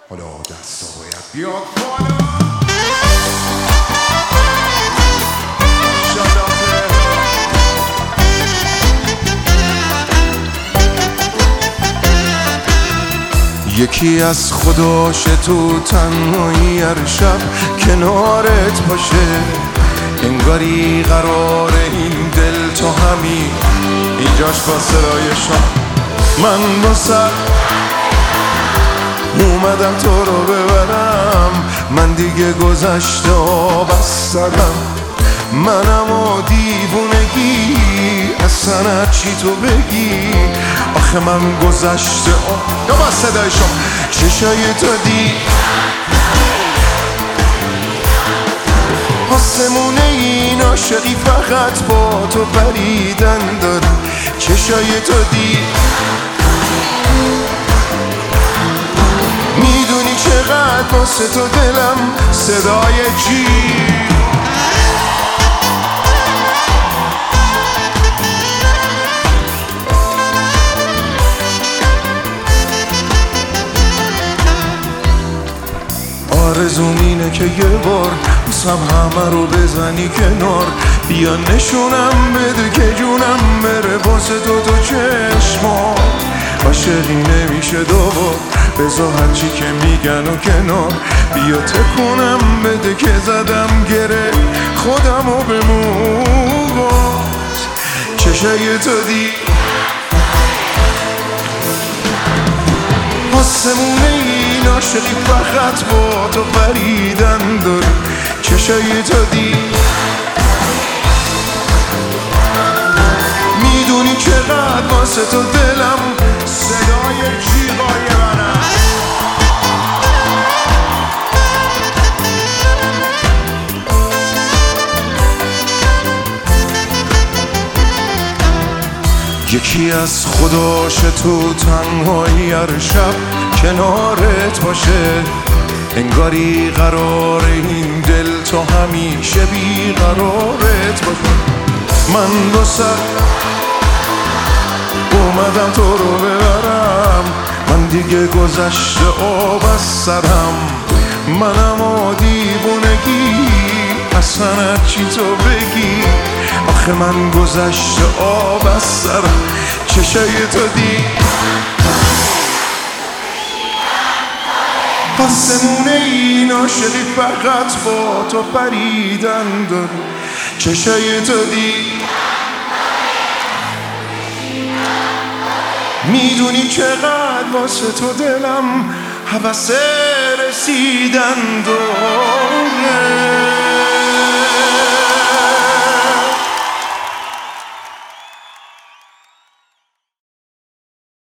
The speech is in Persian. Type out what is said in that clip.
حالا دستا باید بیاد بالا. یکی از خداش تو تنهایی هر شب کنارت باشه، انگاری قرار این دل تو همین اینجاش با صدای شام. من با سر اومدم تو رو ببرم، من دیگه گذشته آب از سرم، منم و دیوونگی اصلا چی تو بگی. آخه من گذشته یا با صدای شما چشای تو دی آسمونه این عاشقی فقط با تو پریدن داره، چشای تو دی میدونی چقدر واسه تو دلم صدای چی. آرزوم اینه که یه بار بسم همه رو بزنی کنار، بیا نشونم بده که جونم بره واسه تو چشما. عاشقی نمیشه دوبار، بذار هرچی که میگن و کنار، بیا تکونم بده که زدم گره خودمو به موبات. چشای تو دی آسمونه این عاشقی فقط با تو پریدن داره، چشای تو دی میدونی چقدر واسه تو دلم صدای جیغای منم. یکی از خداش تو تنهایی هر شب کنارت باشه، انگاری قرار این دل تو همیشه بی قرارت باشه. من دو سر اومدم تو رو ببرم، من دیگه گذشته آب از سرم، منم و دیوونگی اصلا چی تو بگی. آخه من گذشته آب از سرم، چشای تو دی آسمونه این عاشقی فقط با تو پریدن داره، چشای تو دی میدونی چقدر واسه تو دلم هوس رسیدن داره.